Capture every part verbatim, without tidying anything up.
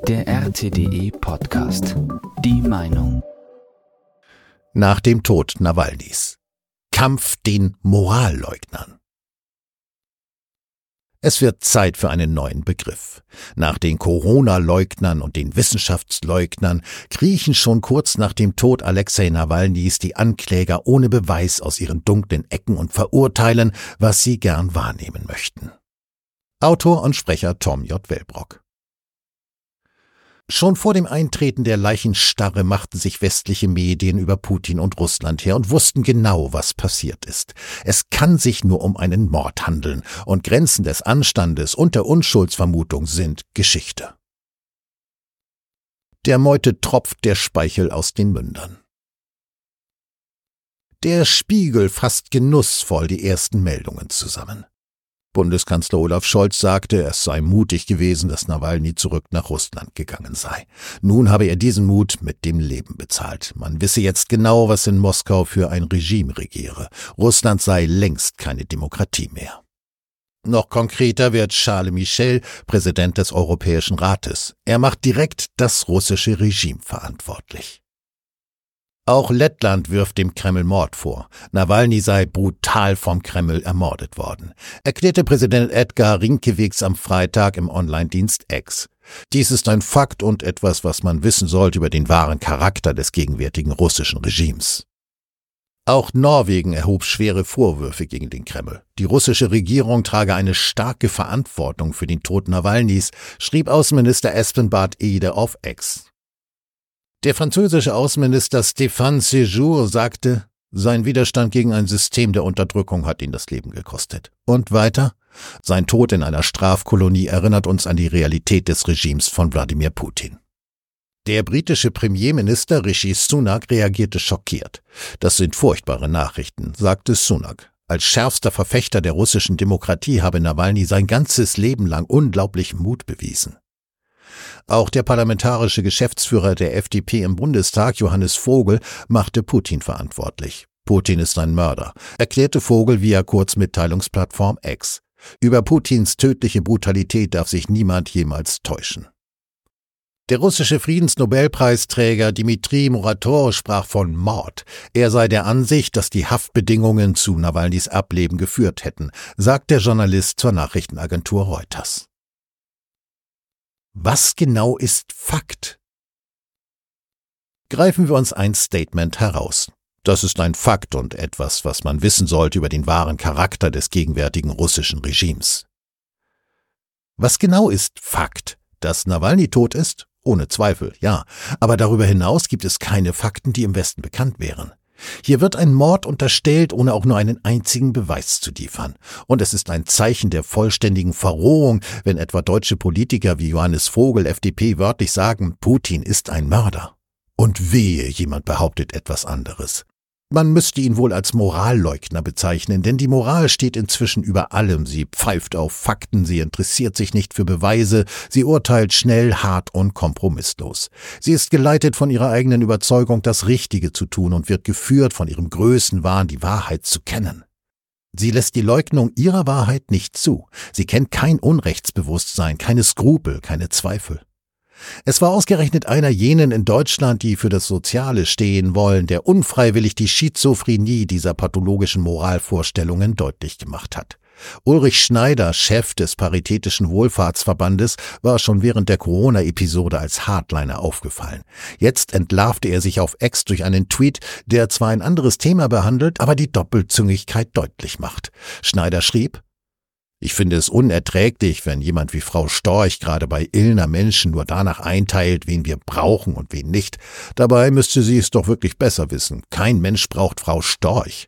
Der R T D E Podcast. Die Meinung. Nach dem Tod Nawalnys. Kampf den Moralleugnern. Es wird Zeit für einen neuen Begriff. Nach den Corona-Leugnern und den Wissenschaftsleugnern kriechen schon kurz nach dem Tod Alexei Nawalnys die Ankläger ohne Beweis aus ihren dunklen Ecken und verurteilen, was sie gern wahrnehmen möchten. Autor und Sprecher Tom J. Wellbrock. Schon vor dem Eintreten der Leichenstarre machten sich westliche Medien über Putin und Russland her und wussten genau, was passiert ist. Es kann sich nur um einen Mord handeln und Grenzen des Anstandes und der Unschuldsvermutung sind Geschichte. Der Meute tropft der Speichel aus den Mündern. Der Spiegel fasst genussvoll die ersten Meldungen zusammen. Bundeskanzler Olaf Scholz sagte, es sei mutig gewesen, dass Nawalny zurück nach Russland gegangen sei. Nun habe er diesen Mut mit dem Leben bezahlt. Man wisse jetzt genau, was in Moskau für ein Regime regiere. Russland sei längst keine Demokratie mehr. Noch konkreter wird Charles Michel, Präsident des Europäischen Rates. Er macht direkt das russische Regime verantwortlich. Auch Lettland wirft dem Kreml Mord vor. Nawalny sei brutal vom Kreml ermordet worden, erklärte Präsident Edgar Rinkewicz am Freitag im Online-Dienst X. Dies ist ein Fakt und etwas, was man wissen sollte über den wahren Charakter des gegenwärtigen russischen Regimes. Auch Norwegen erhob schwere Vorwürfe gegen den Kreml. Die russische Regierung trage eine starke Verantwortung für den Tod Nawalnys, schrieb Außenminister Espen Barth Eide auf X. Der französische Außenminister Stéphane Séjour sagte, sein Widerstand gegen ein System der Unterdrückung hat ihn das Leben gekostet. Und weiter, sein Tod in einer Strafkolonie erinnert uns an die Realität des Regimes von Wladimir Putin. Der britische Premierminister Rishi Sunak reagierte schockiert. Das sind furchtbare Nachrichten, sagte Sunak. Als schärfster Verfechter der russischen Demokratie habe Nawalny sein ganzes Leben lang unglaublichen Mut bewiesen. Auch der parlamentarische Geschäftsführer der F D P im Bundestag, Johannes Vogel, machte Putin verantwortlich. Putin ist ein Mörder, erklärte Vogel via Kurzmitteilungsplattform X. Über Putins tödliche Brutalität darf sich niemand jemals täuschen. Der russische Friedensnobelpreisträger Dmitri Muratov sprach von Mord. Er sei der Ansicht, dass die Haftbedingungen zu Nawalnys Ableben geführt hätten, sagt der Journalist zur Nachrichtenagentur Reuters. Was genau ist Fakt? Greifen wir uns ein Statement heraus. Das ist ein Fakt und etwas, was man wissen sollte über den wahren Charakter des gegenwärtigen russischen Regimes. Was genau ist Fakt? Dass Nawalny tot ist? Ohne Zweifel, ja. Aber darüber hinaus gibt es keine Fakten, die im Westen bekannt wären. Hier wird ein Mord unterstellt, ohne auch nur einen einzigen Beweis zu liefern. Und es ist ein Zeichen der vollständigen Verrohung, wenn etwa deutsche Politiker wie Johannes Vogel, F D P, wörtlich sagen, Putin ist ein Mörder. Und wehe, jemand behauptet etwas anderes. Man müsste ihn wohl als Moralleugner bezeichnen, denn die Moral steht inzwischen über allem. Sie pfeift auf Fakten, sie interessiert sich nicht für Beweise, sie urteilt schnell, hart und kompromisslos. Sie ist geleitet von ihrer eigenen Überzeugung, das Richtige zu tun und wird geführt von ihrem Größenwahn, die Wahrheit zu kennen. Sie lässt die Leugnung ihrer Wahrheit nicht zu. Sie kennt kein Unrechtsbewusstsein, keine Skrupel, keine Zweifel. Es war ausgerechnet einer jenen in Deutschland, die für das Soziale stehen wollen, der unfreiwillig die Schizophrenie dieser pathologischen Moralvorstellungen deutlich gemacht hat. Ulrich Schneider, Chef des Paritätischen Wohlfahrtsverbandes, war schon während der Corona-Episode als Hardliner aufgefallen. Jetzt entlarvte er sich auf X durch einen Tweet, der zwar ein anderes Thema behandelt, aber die Doppelzüngigkeit deutlich macht. Schneider schrieb: Ich finde es unerträglich, wenn jemand wie Frau Storch gerade bei Illner Menschen nur danach einteilt, wen wir brauchen und wen nicht. Dabei müsste sie es doch wirklich besser wissen. Kein Mensch braucht Frau Storch.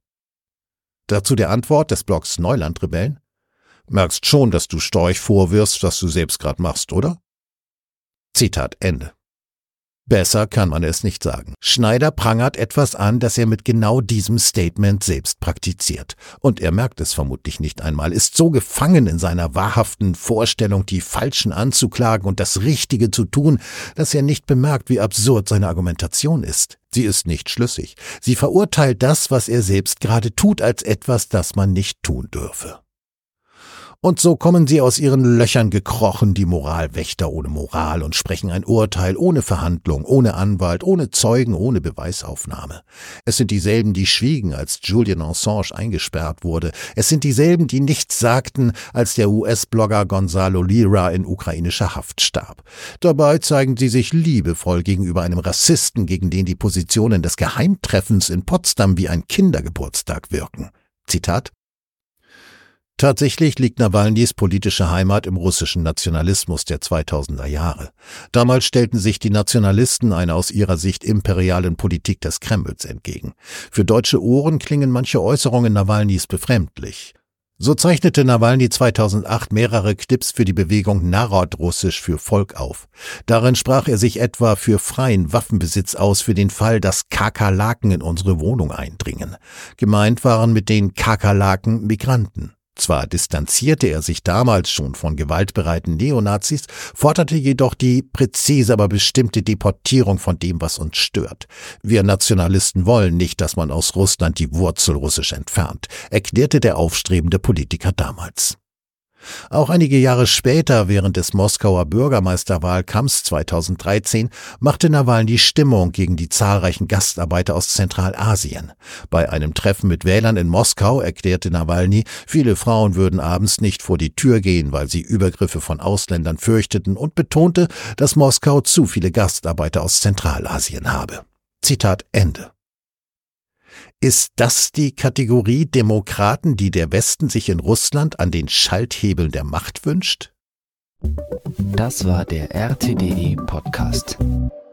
Dazu der Antwort des Blogs Neulandrebellen: Merkst schon, dass du Storch vorwirfst, was du selbst gerade machst, oder? Zitat Ende. Besser kann man es nicht sagen. Schneider prangert etwas an, das er mit genau diesem Statement selbst praktiziert. Und er merkt es vermutlich nicht einmal, ist so gefangen in seiner wahrhaften Vorstellung, die Falschen anzuklagen und das Richtige zu tun, dass er nicht bemerkt, wie absurd seine Argumentation ist. Sie ist nicht schlüssig. Sie verurteilt das, was er selbst gerade tut, als etwas, das man nicht tun dürfe. Und so kommen sie aus ihren Löchern gekrochen, die Moralwächter ohne Moral, und sprechen ein Urteil ohne Verhandlung, ohne Anwalt, ohne Zeugen, ohne Beweisaufnahme. Es sind dieselben, die schwiegen, als Julian Assange eingesperrt wurde. Es sind dieselben, die nichts sagten, als der U S-Blogger Gonzalo Lira in ukrainischer Haft starb. Dabei zeigen sie sich liebevoll gegenüber einem Rassisten, gegen den die Positionen des Geheimtreffens in Potsdam wie ein Kindergeburtstag wirken. Zitat: Tatsächlich liegt Nawalnys politische Heimat im russischen Nationalismus der zweitausender Jahre. Damals stellten sich die Nationalisten einer aus ihrer Sicht imperialen Politik des Kremls entgegen. Für deutsche Ohren klingen manche Äußerungen Nawalnys befremdlich. So zeichnete Nawalny zweitausendacht mehrere Clips für die Bewegung Narodrussisch für Volk auf. Darin sprach er sich etwa für freien Waffenbesitz aus für den Fall, dass Kakerlaken in unsere Wohnung eindringen. Gemeint waren mit den Kakerlaken Migranten. Zwar distanzierte er sich damals schon von gewaltbereiten Neonazis, forderte jedoch die präzise, aber bestimmte Deportierung von dem, was uns stört. Wir Nationalisten wollen nicht, dass man aus Russland die Wurzel russisch entfernt, erklärte der aufstrebende Politiker damals. Auch einige Jahre später, während des Moskauer Bürgermeisterwahlkampfs zweitausenddreizehn, machte Nawalny Stimmung gegen die zahlreichen Gastarbeiter aus Zentralasien. Bei einem Treffen mit Wählern in Moskau erklärte Nawalny, viele Frauen würden abends nicht vor die Tür gehen, weil sie Übergriffe von Ausländern fürchteten, und betonte, dass Moskau zu viele Gastarbeiter aus Zentralasien habe. Zitat Ende. Ist das die Kategorie Demokraten, die der Westen sich in Russland an den Schalthebeln der Macht wünscht? Das war der R T D E Podcast.